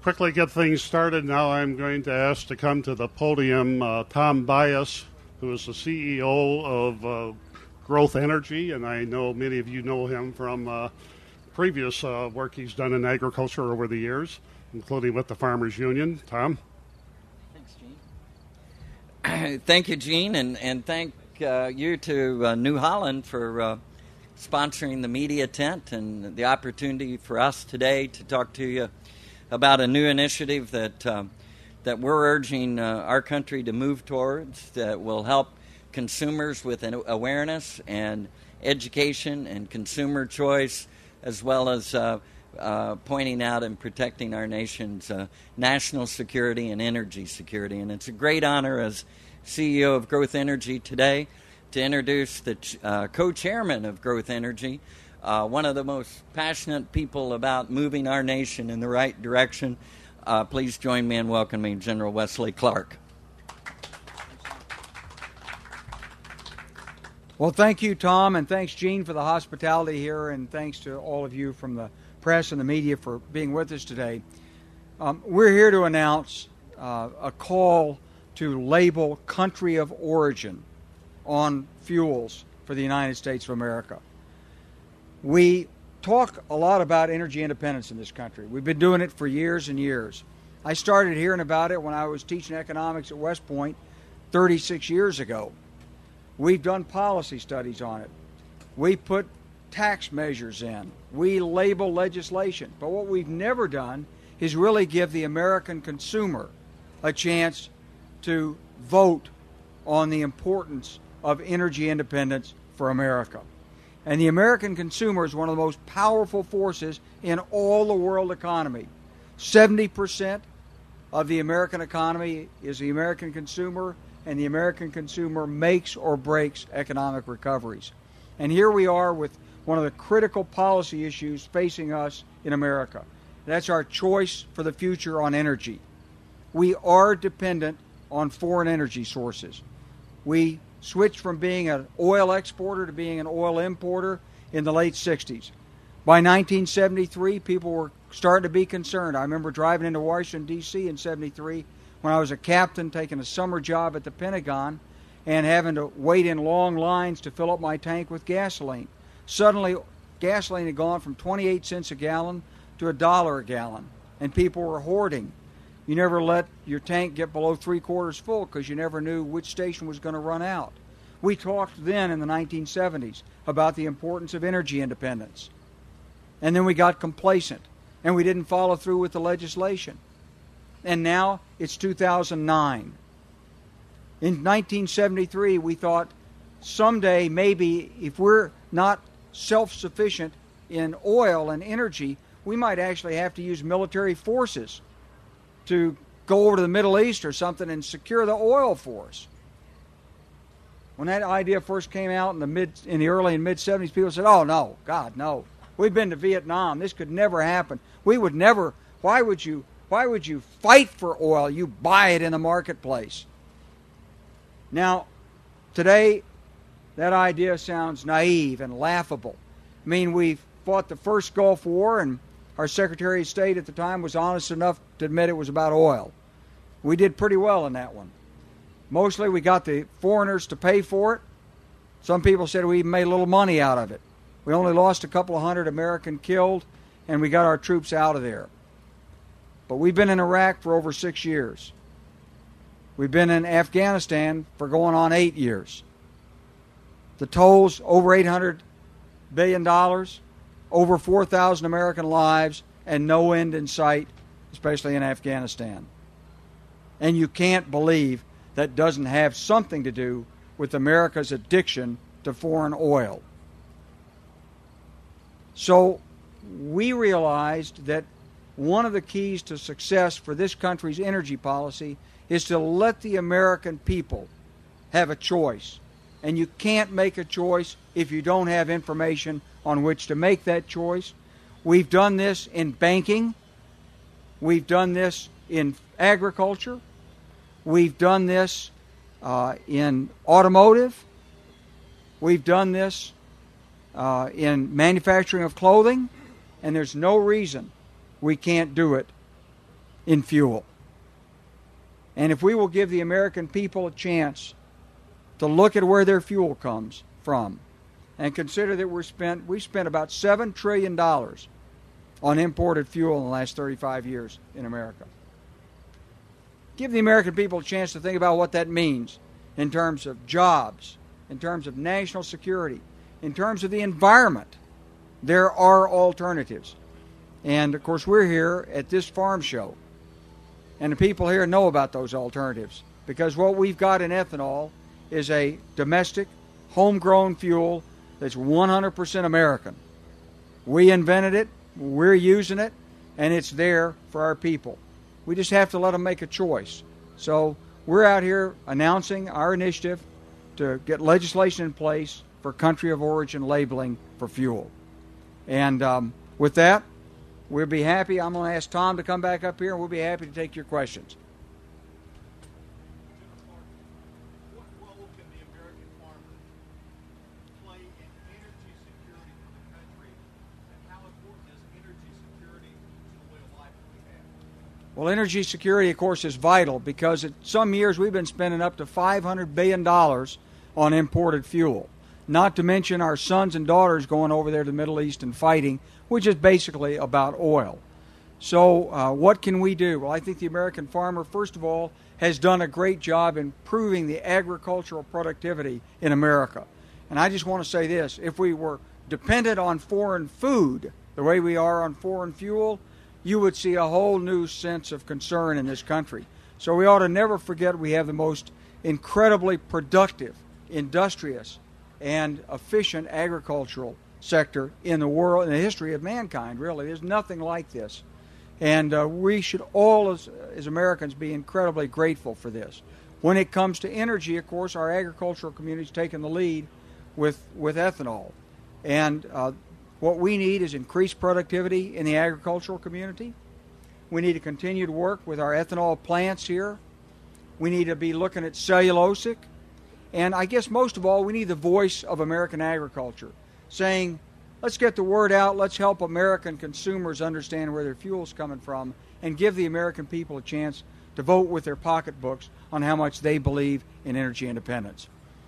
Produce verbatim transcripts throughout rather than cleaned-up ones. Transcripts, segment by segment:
quickly get things started, now I'm going to ask to come to the podium uh, Tom Bias, who is the C E O of uh, Growth Energy, and I know many of you know him from uh, previous uh, work he's done in agriculture over the years, including with the Farmers Union. Tom? Thanks, Gene. Thank you, Gene, and, and thank uh, you to uh, New Holland for uh, sponsoring the media tent and the opportunity for us today to talk to you about a new initiative that uh, that we're urging uh, our country to move towards that will help consumers with an awareness and education and consumer choice, as well as uh, uh, pointing out and protecting our nation's uh, national security and energy security. And it's a great honor as C E O of Growth Energy today to introduce the ch- uh, co-chairman of Growth Energy, uh, one of the most passionate people about moving our nation in the right direction. Uh, please join me in welcoming General Wesley Clark. Well, thank you, Tom, and thanks, Gene, for the hospitality here, and thanks to all of you from the press and the media for being with us today. Um, we're here to announce uh, a call to label country of origin on fuels for the United States of America. We talk a lot about energy independence in this country. We've been doing it for years and years. I started hearing about it when I was teaching economics at West Point thirty-six years ago. We've done policy studies on it. We put tax measures in. We label legislation. But what we've never done is really give the American consumer a chance to vote on the importance of energy independence for America. And the American consumer is one of the most powerful forces in all the world economy. seventy percent of the American economy is the American consumer, and the American consumer makes or breaks economic recoveries. And here we are with one of the critical policy issues facing us in America. That's our choice for the future on energy. We are dependent on foreign energy sources. We switched from being an oil exporter to being an oil importer in the late sixties. By nineteen seventy-three, people were starting to be concerned. I remember driving into Washington, D C in seventy-three when I was a captain taking a summer job at the Pentagon and having to wait in long lines to fill up my tank with gasoline. Suddenly, gasoline had gone from twenty-eight cents a gallon to a dollar a gallon, and people were hoarding. You never let your tank get below three quarters full because you never knew which station was going to run out. We talked then in the nineteen seventies about the importance of energy independence. And then we got complacent, and we didn't follow through with the legislation. And now it's two thousand nine. In nineteen seventy-three, we thought someday maybe if we're not self-sufficient in oil and energy, we might actually have to use military forces to go over to the Middle East or something and secure the oil for us. When that idea first came out in the mid, in the early and mid seventies, people said, "Oh no, God, no. We've been to Vietnam. This could never happen. We would never. Why would you? Why would you fight for oil? You buy it in the marketplace." Now, today, that idea sounds naive and laughable. I mean, we fought the first Gulf War, and our Secretary of State at the time was honest enough to admit it was about oil. We did pretty well in that one. Mostly we got the foreigners to pay for it. Some people said we even made a little money out of it. We only lost a couple of hundred American killed, and we got our troops out of there. But we've been in Iraq for over six years. We've been in Afghanistan for going on eight years. The tolls, over eight hundred billion dollars, over four thousand American lives, and no end in sight, especially in Afghanistan. And you can't believe that doesn't have something to do with America's addiction to foreign oil. So we realized that one of the keys to success for this country's energy policy is to let the American people have a choice. And you can't make a choice if you don't have information on which to make that choice. We've done this in banking. We've done this in agriculture. We've done this uh, in automotive. We've done this uh, in manufacturing of clothing. And there's no reason we can't do it in fuel. And if we will give the American people a chance to look at where their fuel comes from and consider that we're spent, we spent about seven trillion dollars on imported fuel in the last thirty-five years in America. Give the American people a chance to think about what that means in terms of jobs, in terms of national security, in terms of the environment. There are alternatives. And, of course, we're here at this farm show. And the people here know about those alternatives because what we've got in ethanol is a domestic, homegrown fuel that's one hundred percent American. We invented it, we're using it, and it's there for our people. We just have to let them make a choice. So we're out here announcing our initiative to get legislation in place for country of origin labeling for fuel. And um, with that, we'll be happy. I'm going to ask Tom to come back up here, and we'll be happy to take your questions. What role can the American farmer play in energy security for the country, and how important is energy security to the way of life that we have? Well, energy security, of course, is vital because at some years we've been spending up to five hundred billion dollars on imported fuel, not to mention our sons and daughters going over there to the Middle East and fighting, which is basically about oil. So uh, what can we do? Well, I think the American farmer, first of all, has done a great job improving the agricultural productivity in America. And I just want to say this, if we were dependent on foreign food the way we are on foreign fuel, you would see a whole new sense of concern in this country. So we ought to never forget we have the most incredibly productive, industrious, and efficient agricultural sector in the world, in the history of mankind, really. There's nothing like this. And uh, we should all, as, as Americans, be incredibly grateful for this. When it comes to energy, of course, our agricultural community's taken the lead with, with ethanol. And uh, what we need is increased productivity in the agricultural community. We need to continue to work with our ethanol plants here. We need to be looking at cellulosic. And I guess most of all, we need the voice of American agriculture, saying, let's get the word out, let's help American consumers understand where their fuel's coming from, and give the American people a chance to vote with their pocketbooks on how much they believe in energy independence.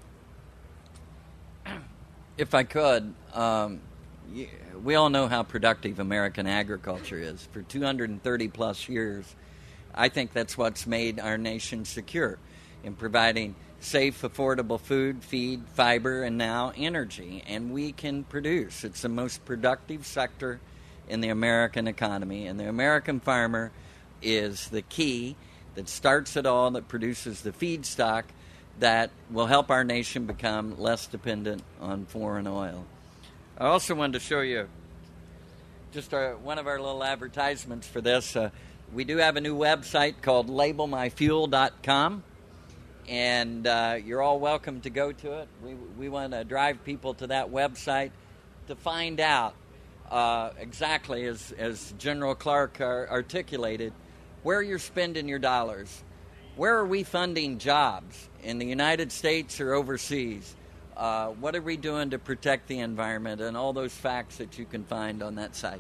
If I could, um, we all know how productive American agriculture is. For two hundred thirty plus years, I think that's what's made our nation secure in providing safe, affordable food, feed, fiber, and now energy. And we can produce. It's the most productive sector in the American economy. And the American farmer is the key that starts it all, that produces the feedstock that will help our nation become less dependent on foreign oil. I also wanted to show you just our, one of our little advertisements for this. Uh, we do have a new website called label my fuel dot com. And uh, you're all welcome to go to it. We we want to drive people to that website to find out uh, exactly, as, as General Clark ar- articulated, where you're spending your dollars. Where are we funding jobs, in the United States or overseas? Uh, what are we doing to protect the environment? And all those facts that you can find on that site.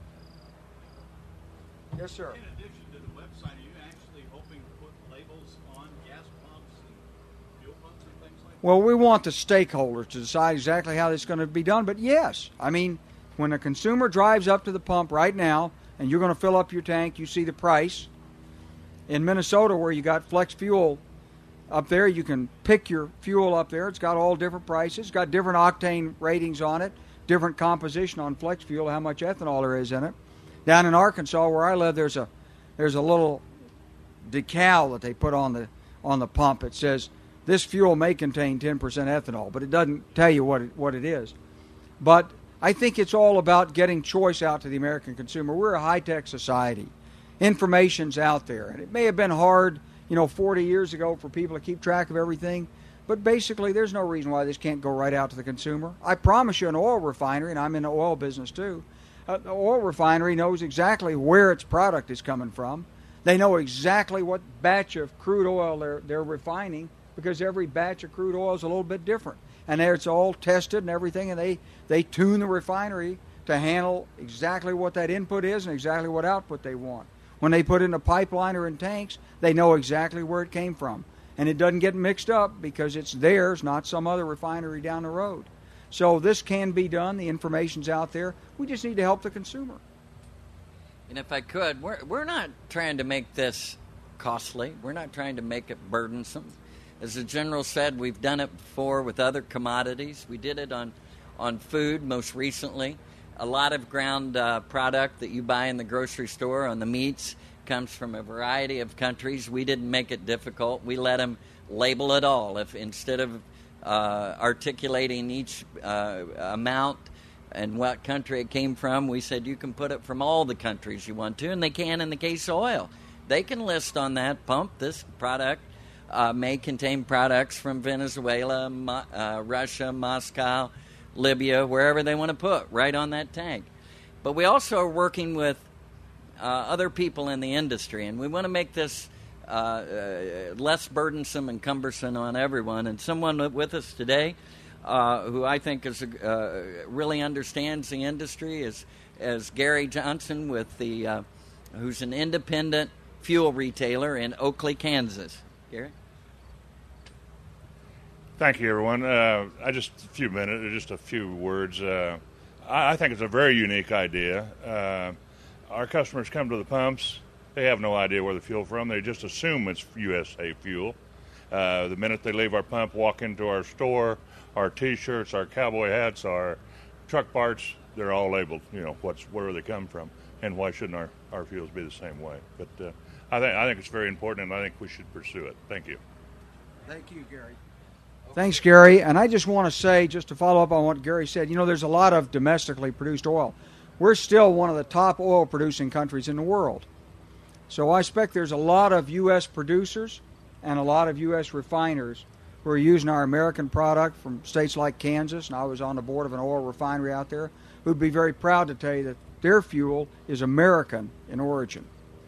Yes, sir. In addition to the website, are you actually hoping to put labels on gas pumps and fuel pumps and things like that? Well, we want the stakeholders to decide exactly how this is going to be done. But yes, I mean, when a consumer drives up to the pump right now and you're going to fill up your tank, you see the price. In Minnesota, where you got flex fuel up there, you can pick your fuel up there. It's got all different prices. It's got different octane ratings on it, different composition on flex fuel, how much ethanol there is in it. Down in Arkansas, where I live, there's a there's a little decal that they put on the on the pump. It says this fuel may contain ten percent ethanol, but it doesn't tell you what it, what it is. But I think it's all about getting choice out to the American consumer. We're a high-tech society. Information's out there, and it may have been hard, you know, forty years ago for people to keep track of everything, but basically there's no reason why this can't go right out to the consumer. I promise you, an oil refinery, and I'm in the oil business too, Uh, the oil refinery knows exactly where its product is coming from. They know exactly what batch of crude oil they're, they're refining, because every batch of crude oil is a little bit different. And it's all tested and everything, and they, they tune the refinery to handle exactly what that input is and exactly what output they want. When they put it in a pipeline or in tanks, they know exactly where it came from. And it doesn't get mixed up because it's theirs, not some other refinery down the road. So this can be done. The information's out there. We just need to help the consumer. And if I could, we're, we're not trying to make this costly. We're not trying to make it burdensome. As the General said, we've done it before with other commodities. We did it on, on food most recently. A lot of ground uh, product that you buy in the grocery store on the meats comes from a variety of countries. We didn't make it difficult. We let them label it all. If instead of uh, articulating each uh, amount and what country it came from, we said you can put it from all the countries you want to, and they can in the case of oil. They can list on that pump, this product uh, may contain products from Venezuela, Mo- uh, Russia, Moscow, Libya, wherever they want to put, right on that tank. But we also are working with uh, other people in the industry, and we want to make this uh, uh, less burdensome and cumbersome on everyone. And someone with us today Uh, who I think is uh, really understands the industry is as Gary Johnson with the uh, who's an independent fuel retailer in Oakley, Kansas. Gary? Thank you, everyone. Uh, I just a few minutes, just a few words. Uh, I, I think it's a very unique idea. Uh, our customers come to the pumps. They have no idea where the fuel from. They just assume it's U S A fuel. Uh, the minute they leave our pump, walk into our store, our T-shirts, our cowboy hats, our truck parts, they're all labeled, you know, what's where they come from, and why shouldn't our, our fuels be the same way? But uh, I think I think it's very important, and I think we should pursue it. Thank you. Thank you, Gary. Thanks, Gary. And I just want to say, just to follow up on what Gary said, you know, there's a lot of domestically produced oil. We're still one of the top oil-producing countries in the world. So I expect there's a lot of U S producers and a lot of U S refiners who are using our American product from states like Kansas, and I was on the board of an oil refinery out there, who'd be very proud to tell you that their fuel is American in origin.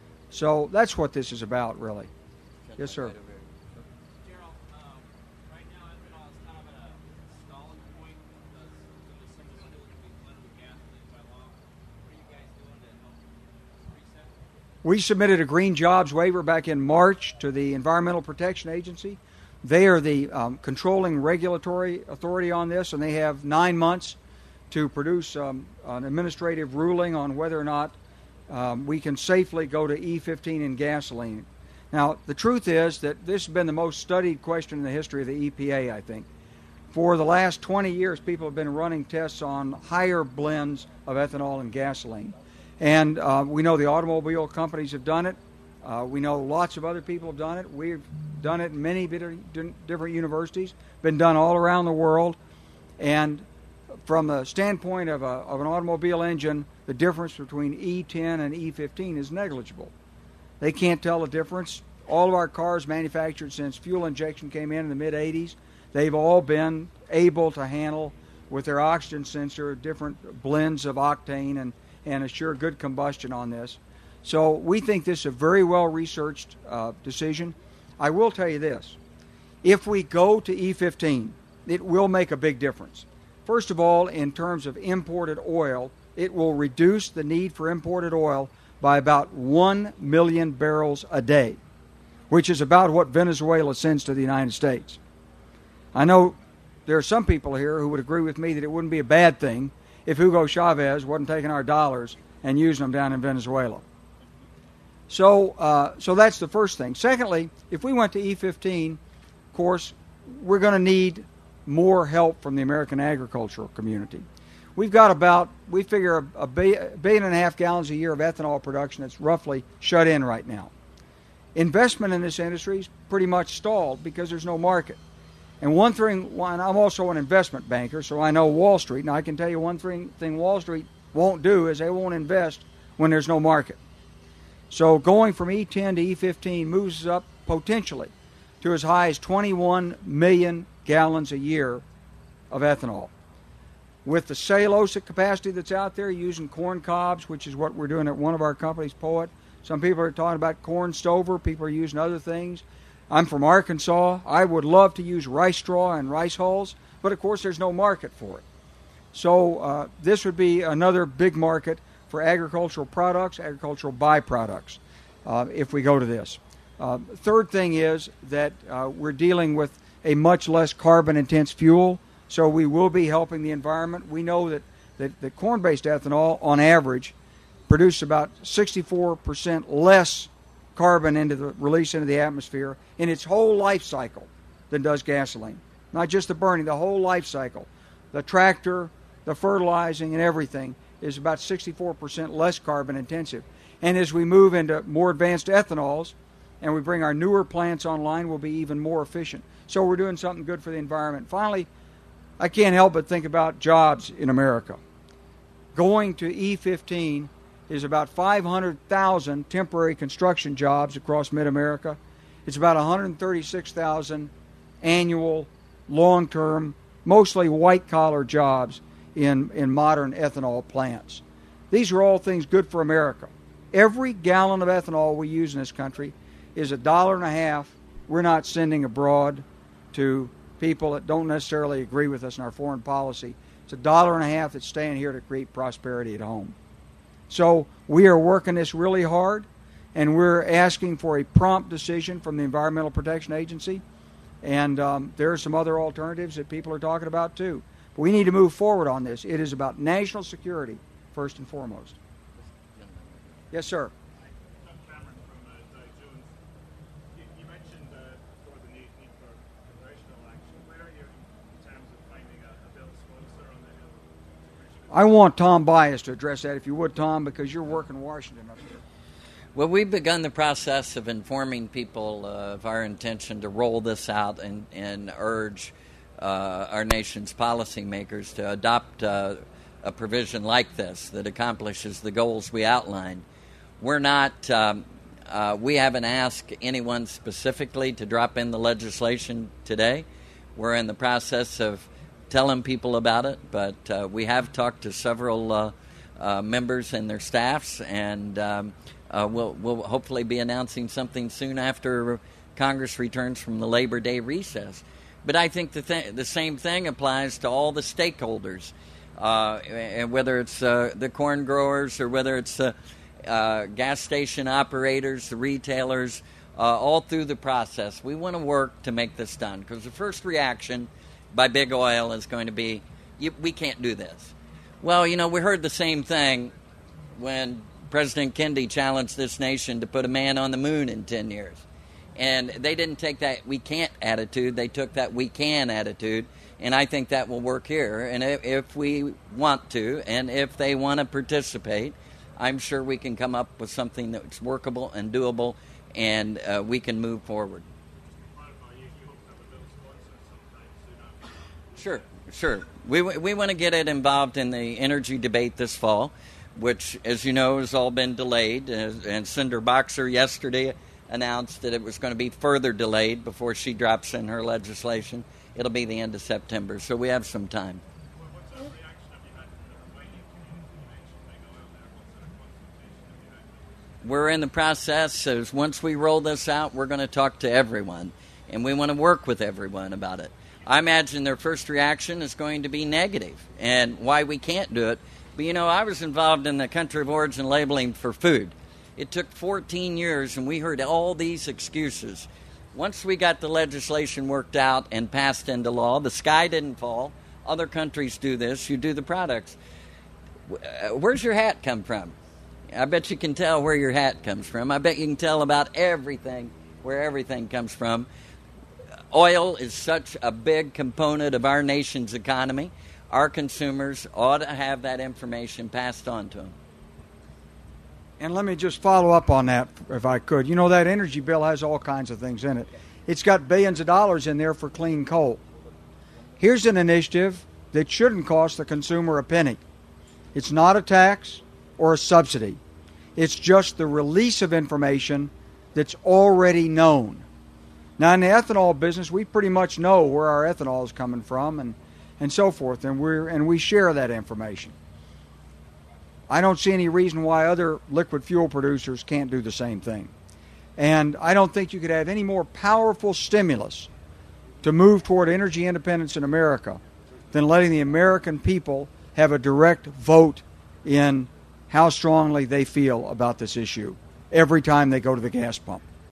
So that's what this is about, really. Yes, sir. Darrell, um, right now ethanol is kind of at a stalling point because of the summer fuel to be blended with gasoline by law. What are you guys doing to help reset? We submitted a green jobs waiver back in March to the Environmental Protection Agency. They are the um, controlling regulatory authority on this, and they have nine months to produce um, an administrative ruling on whether or not um, we can safely go to E fifteen in gasoline. Now, the truth is that this has been the most studied question in the history of the E P A, I think. For the last twenty years, people have been running tests on higher blends of ethanol and gasoline. And uh, we know the automobile companies have done it. Uh, we know lots of other people have done it. We've done it in many different universities, been done all around the world. And from the standpoint of, a, of an automobile engine, the difference between E ten and E fifteen is negligible. They can't tell the difference. All of our cars manufactured since fuel injection came in in the mid eighties, they've all been able to handle with their oxygen sensor different blends of octane and, and assure good combustion on this. So we think this is a very well-researched uh, decision. I will tell you this. If we go to E fifteen, it will make a big difference. First of all, in terms of imported oil, it will reduce the need for imported oil by about one million barrels a day, which is about what Venezuela sends to the United States. I know there are some people here who would agree with me that it wouldn't be a bad thing if Hugo Chavez wasn't taking our dollars and using them down in Venezuela. So, uh, so that's the first thing. Secondly, if we went to E fifteen, of course, we're going to need more help from the American agricultural community. We've got about, we figure, a, a billion and a half gallons a year of ethanol production that's roughly shut in right now. Investment in this industry is pretty much stalled because there's no market. And one thing, one, I'm also an investment banker, so I know Wall Street, and I can tell you one thing, thing Wall Street won't do is they won't invest when there's no market. So going from E ten to E fifteen moves us up potentially to as high as twenty-one million gallons a year of ethanol. With the cellulosic capacity that's out there using corn cobs, which is what we're doing at one of our companies, Poet. Some people are talking about corn stover. People are using other things. I'm from Arkansas. I would love to use rice straw and rice hulls, but of course there's no market for it. So uh, this would be another big market for agricultural products, agricultural byproducts. uh, if we go to this. Uh, third thing is that uh, we're dealing with a much less carbon-intense fuel, so we will be helping the environment. We know that, that, that corn-based ethanol, on average, produces about sixty-four percent less carbon into the release into the atmosphere in its whole life cycle than does gasoline. Not just the burning, the whole life cycle. The tractor, the fertilizing, and everything is about sixty-four percent less carbon intensive. And as we move into more advanced ethanols and we bring our newer plants online, we'll be even more efficient. So we're doing something good for the environment. Finally, I can't help but think about jobs in America. Going to E fifteen is about five hundred thousand temporary construction jobs across mid-America. It's about one hundred thirty-six thousand annual, long-term, mostly white-collar jobs in, in modern ethanol plants. These are all things good for America. Every gallon of ethanol we use in this country is a dollar and a half we're not sending abroad to people that don't necessarily agree with us in our foreign policy. It's a dollar and a half that's staying here to create prosperity at home. So we are working this really hard, and we're asking for a prompt decision from the Environmental Protection Agency. And um, there are some other alternatives that people are talking about too. But we need to move forward on this. It is about national security, first and foremost. Yes, sir. Doug Cameron from uh, Dow Jones. You, you mentioned uh, before the need, need for congressional action. Where are you in terms of finding a, a bill sponsor on the Hill? I want Tom Bias to address that, if you would, Tom, because you're working Washington up here. Well, we've begun the process of informing people uh, of our intention to roll this out and, and urge uh, our nation's policymakers to adopt uh, a provision like this that accomplishes the goals we outlined. We're not, um, uh, we haven't asked anyone specifically to drop in the legislation today. We're in the process of telling people about it, but uh, we have talked to several uh, uh, members and their staffs, and um, uh, we'll, we'll hopefully be announcing something soon after Congress returns from the Labor Day recess. But I think the, th- the same thing applies to all the stakeholders, uh, and whether it's uh, the corn growers or whether it's the uh, gas station operators, the retailers, uh, all through the process. We want to work to make this done, because the first reaction by big oil is going to be, you, we can't do this. Well, you know, we heard the same thing when President Kennedy challenged this nation to put a man on the moon in ten years. And they didn't take that we can't attitude, they took that we can attitude, and I think that will work here. And if, if we want to, and if they want to participate, I'm sure we can come up with something that's workable and doable, and uh, we can move forward. Sure, sure. We we want to get it involved in the energy debate this fall, which, as you know, has all been delayed. And Senator Boxer yesterday announced that it was going to be further delayed before she drops in her legislation. It'll be the end of September, so we have some time. What sort of reaction have you had from the Romanian community? You mentioned they go out there. What sort of consultation have you had? We're in the process. As once we roll this out, we're going to talk to everyone, and we want to work with everyone about it. I imagine their first reaction is going to be negative, and why we can't do it. But, you know, I was involved in the country of origin labeling for food. It took fourteen years, and we heard all these excuses. Once we got the legislation worked out and passed into law, the sky didn't fall. Other countries do this. You do the products. Where's your hat come from? I bet you can tell where your hat comes from. I bet you can tell about everything, where everything comes from. Oil is such a big component of our nation's economy. Our consumers ought to have that information passed on to them. And let me just follow up on that, if I could. You know, that energy bill has all kinds of things in it. It's got billions of dollars in there for clean coal. Here's an initiative that shouldn't cost the consumer a penny. It's not a tax or a subsidy. It's just the release of information that's already known. Now, in the ethanol business, we pretty much know where our ethanol is coming from and, and so forth, and we're and we share that information. I don't see any reason why other liquid fuel producers can't do the same thing. And I don't think you could have any more powerful stimulus to move toward energy independence in America than letting the American people have a direct vote in how strongly they feel about this issue. every time they go to the gas pump.